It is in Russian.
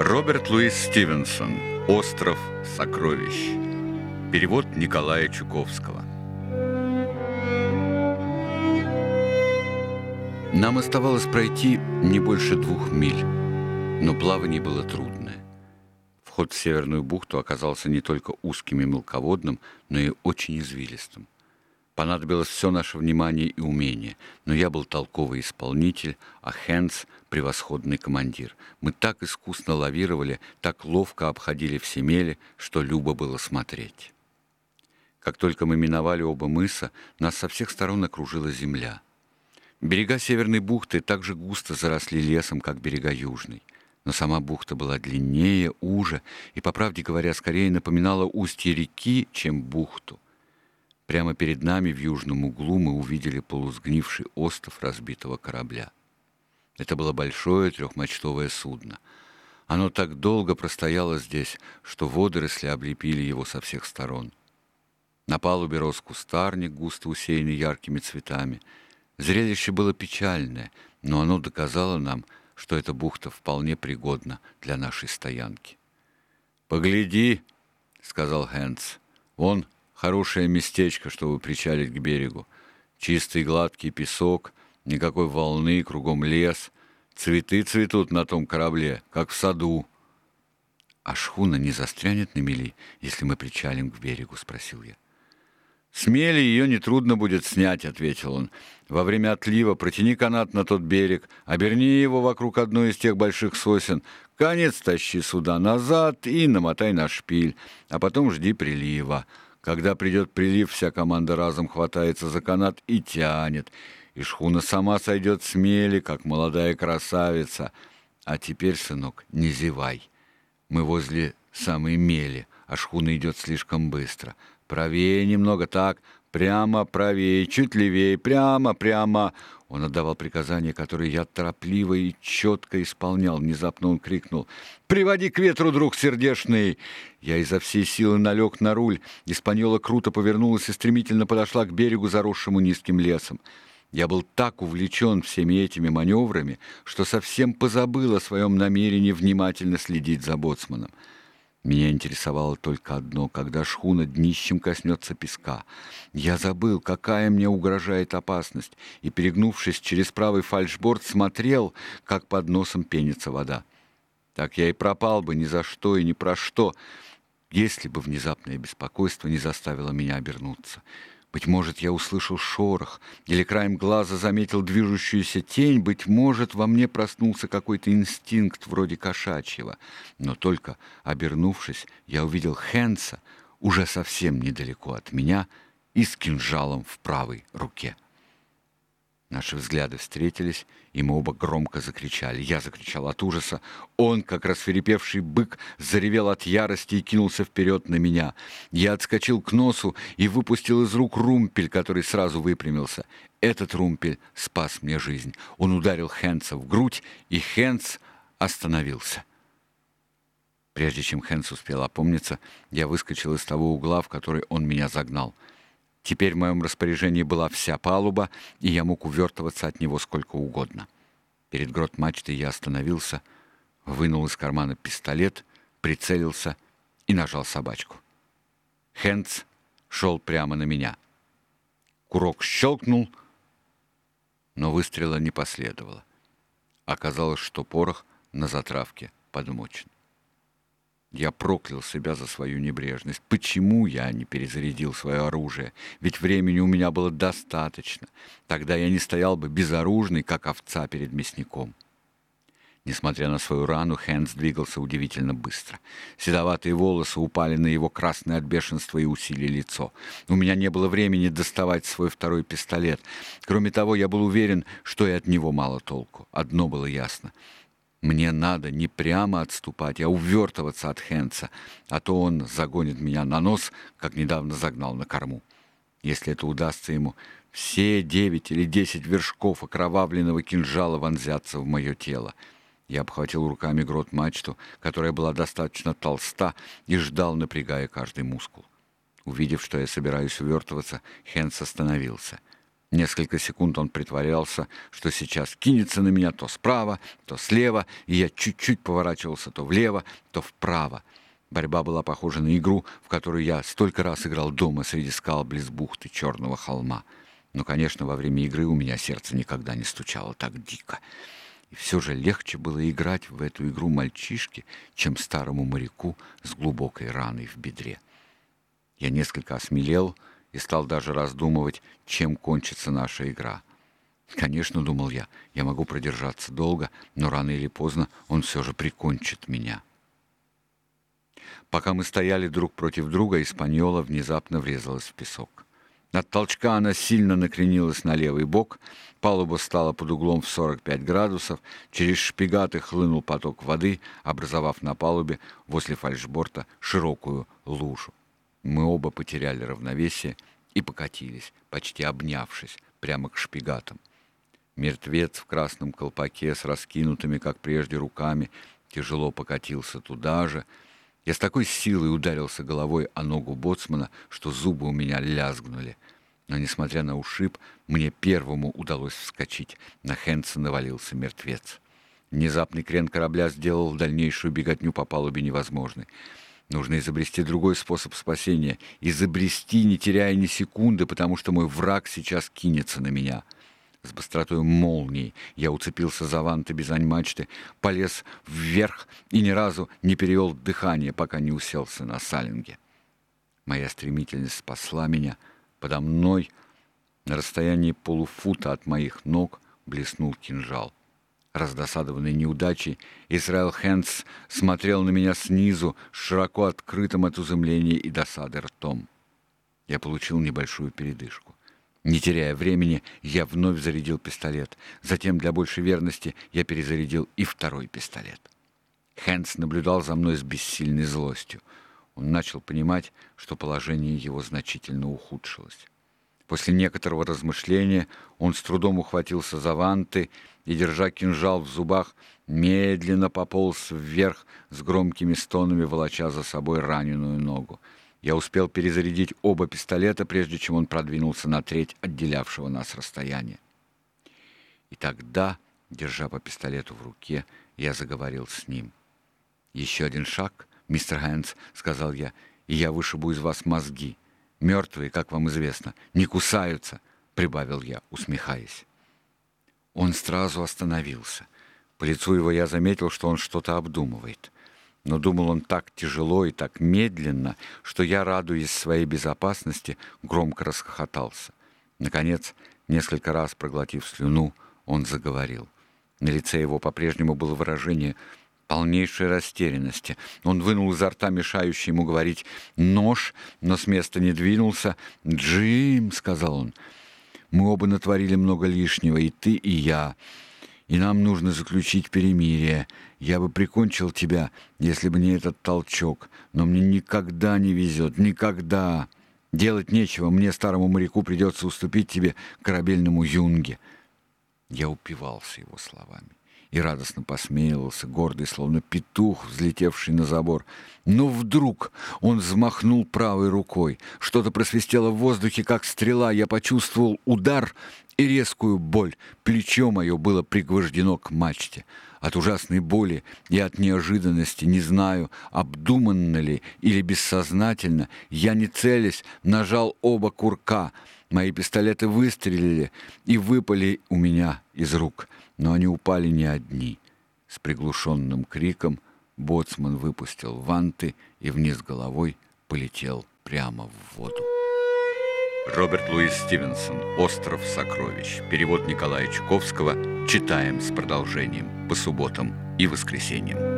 Роберт Луис Стивенсон. «Остров сокровищ». Перевод Николая Чуковского. Нам оставалось пройти не больше 2 миль, но плавание было трудное. Вход в Северную бухту оказался не только узким и мелководным, но и очень извилистым. Понадобилось все наше внимание и умение, но я был толковый исполнитель, а Хэндс — превосходный командир. Мы так искусно лавировали, так ловко обходили все мели, что любо было смотреть. Как только мы миновали оба мыса, нас со всех сторон окружила земля. Берега Северной бухты так же густо заросли лесом, как берега Южной. Но сама бухта была длиннее, уже и, по правде говоря, скорее напоминала устье реки, чем бухту. Прямо перед нами в южном углу мы увидели полусгнивший остов разбитого корабля. Это было большое трехмачтовое судно. Оно так долго простояло здесь, что водоросли облепили его со всех сторон. На палубе рос кустарник, густо усеянный яркими цветами. Зрелище было печальное, но оно доказало нам, что эта бухта вполне пригодна для нашей стоянки. «Погляди», — сказал Хэндс, — «вон хорошее местечко, чтобы причалить к берегу. Чистый гладкий песок, никакой волны, кругом лес. Цветы цветут на том корабле, как в саду». «А шхуна не застрянет на мели, если мы причалим к берегу?» — спросил я. «С мели ее нетрудно будет снять», — ответил он. «Во время отлива протяни канат на тот берег, оберни его вокруг одной из тех больших сосен, конец тащи сюда назад и намотай на шпиль, а потом жди прилива. Когда придет прилив, вся команда разом хватается за канат и тянет, и шхуна сама сойдет с мели, как молодая красавица. А теперь, сынок, не зевай. Мы возле самой мели, а шхуна идет слишком быстро. Правее немного, так, прямо правее, чуть левее, прямо, прямо». Он отдавал приказания, которые я торопливо и четко исполнял. Внезапно он крикнул: «Приводи к ветру, друг сердечный!» Я изо всей силы налег на руль. Испаньола круто повернулась и стремительно подошла к берегу, заросшему низким лесом. Я был так увлечен всеми этими маневрами, что совсем позабыл о своем намерении внимательно следить за боцманом. Меня интересовало только одно: когда шхуна днищем коснется песка. Я забыл, какая мне угрожает опасность, и, перегнувшись через правый фальшборд, смотрел, как под носом пенится вода. Так я и пропал бы ни за что и ни про что, если бы внезапное беспокойство не заставило меня обернуться. Быть может, я услышал шорох или краем глаза заметил движущуюся тень, быть может, во мне проснулся какой-то инстинкт вроде кошачьего. Но только, обернувшись, я увидел Хэндса уже совсем недалеко от меня и с кинжалом в правой руке. Наши взгляды встретились, и мы оба громко закричали. Я закричал от ужаса. Он, как рассвирепевший бык, заревел от ярости и кинулся вперед на меня. Я отскочил к носу и выпустил из рук румпель, который сразу выпрямился. Этот румпель спас мне жизнь. Он ударил Хэндса в грудь, и Хэндс остановился. Прежде чем Хэндс успел опомниться, я выскочил из того угла, в который он меня загнал. Теперь в моем распоряжении была вся палуба, и я мог увертываться от него сколько угодно. Перед грот-мачтой я остановился, вынул из кармана пистолет, прицелился и нажал собачку. Хэндс шел прямо на меня. Курок щелкнул, но выстрела не последовало. Оказалось, что порох на затравке подмочен. Я проклял себя за свою небрежность. Почему я не перезарядил свое оружие? Ведь времени у меня было достаточно. Тогда я не стоял бы безоружный, как овца перед мясником. Несмотря на свою рану, Хэндс двигался удивительно быстро. Седоватые волосы упали на его красное от бешенства и усилили лицо. У меня не было времени доставать свой второй пистолет. Кроме того, я был уверен, что и от него мало толку. Одно было ясно: мне надо не прямо отступать, а увертываться от Хэндса, а то он загонит меня на нос, как недавно загнал на корму. Если это удастся ему, все 9 или 10 вершков окровавленного кинжала вонзятся в мое тело. Я обхватил руками грот-мачту, которая была достаточно толста, и ждал, напрягая каждый мускул. Увидев, что я собираюсь увертываться, Хэндс остановился. Несколько секунд он притворялся, что сейчас кинется на меня то справа, то слева, и я чуть-чуть поворачивался то влево, то вправо. Борьба была похожа на игру, в которую я столько раз играл дома среди скал близ бухты Черного холма. Но, конечно, во время игры у меня сердце никогда не стучало так дико. И все же легче было играть в эту игру мальчишке, чем старому моряку с глубокой раной в бедре. Я несколько осмелел и стал даже раздумывать, чем кончится наша игра. Конечно, думал я могу продержаться долго, но рано или поздно он все же прикончит меня. Пока мы стояли друг против друга, Испаньола внезапно врезалась в песок. От толчка она сильно накренилась на левый бок, палуба стала под углом в 45 градусов, через шпигаты хлынул поток воды, образовав на палубе возле фальшборта широкую лужу. Мы оба потеряли равновесие и покатились, почти обнявшись, прямо к шпигатам. Мертвец в красном колпаке с раскинутыми, как прежде, руками тяжело покатился туда же. Я с такой силой ударился головой о ногу боцмана, что зубы у меня лязгнули. Но, несмотря на ушиб, мне первому удалось вскочить. На Хэнса навалился мертвец. Внезапный крен корабля сделал дальнейшую беготню по палубе невозможной. Нужно изобрести другой способ спасения. Изобрести, не теряя ни секунды, потому что мой враг сейчас кинется на меня. С быстротой молнии я уцепился за ванты бизань-мачты, полез вверх и ни разу не перевел дыхание, пока не уселся на салинге. Моя стремительность спасла меня. Подо мной, на расстоянии полуфута от моих ног, блеснул кинжал. Раздосадованный неудачей, Израиль Хэнс смотрел на меня снизу, с широко открытым от изумления и досады ртом. Я получил небольшую передышку. Не теряя времени, я вновь зарядил пистолет. Затем, для большей верности, я перезарядил и второй пистолет. Хэнс наблюдал за мной с бессильной злостью. Он начал понимать, что положение его значительно ухудшилось. После некоторого размышления он с трудом ухватился за ванты и, держа кинжал в зубах, медленно пополз вверх с громкими стонами, волоча за собой раненую ногу. Я успел перезарядить оба пистолета, прежде чем он продвинулся на треть отделявшего нас расстояния. И тогда, держа по пистолету в руке, я заговорил с ним. «Еще один шаг, мистер Хэнс», — сказал я, — «и я вышибу из вас мозги. Мертвые, как вам известно, не кусаются», — прибавил я, усмехаясь. Он сразу остановился. По лицу его я заметил, что он что-то обдумывает. Но думал он так тяжело и так медленно, что я, радуясь своей безопасности, громко расхохотался. Наконец, несколько раз проглотив слюну, он заговорил. На лице его по-прежнему было выражение полнейшей растерянности. Он вынул изо рта мешающий ему говорить нож, но с места не двинулся. «Джим», — сказал он, — «мы оба натворили много лишнего, и ты, и я. И нам нужно заключить перемирие. Я бы прикончил тебя, если бы не этот толчок. Но мне никогда не везет, никогда. Делать нечего, мне, старому моряку, придется уступить тебе, корабельному юнге». Я упивался его словами и радостно посмеивался, гордый, словно петух, взлетевший на забор. Но вдруг он взмахнул правой рукой. Что-то просвистело в воздухе, как стрела. Я почувствовал удар и резкую боль. Плечо мое было пригвождено к мачте. От ужасной боли и от неожиданности, не знаю, обдуманно ли или бессознательно, я, не целясь, нажал оба курка. Мои пистолеты выстрелили и выпали у меня из рук. Но они упали не одни. С приглушенным криком боцман выпустил ванты и вниз головой полетел прямо в воду. Роберт Луис Стивенсон. «Остров сокровищ». Перевод Николая Чуковского. Читаем с продолжением по субботам и воскресеньям.